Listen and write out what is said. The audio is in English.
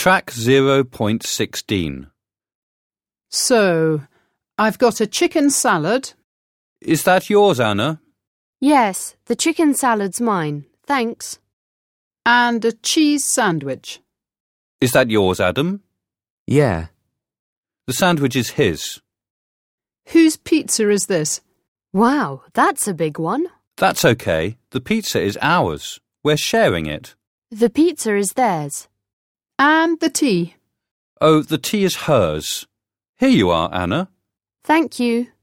Track 0.16. So, I've got a chicken salad. Is that yours, Anna? Yes, the chicken salad's mine. Thanks. And a cheese sandwich. Is that yours, Adam? Yeah. The sandwich is his. Whose pizza is this? Wow, that's a big one. That's okay. The pizza is ours. We're sharing it. The pizza is theirs. And the tea. Oh, the tea is hers. Here you are, Anna. Thank you.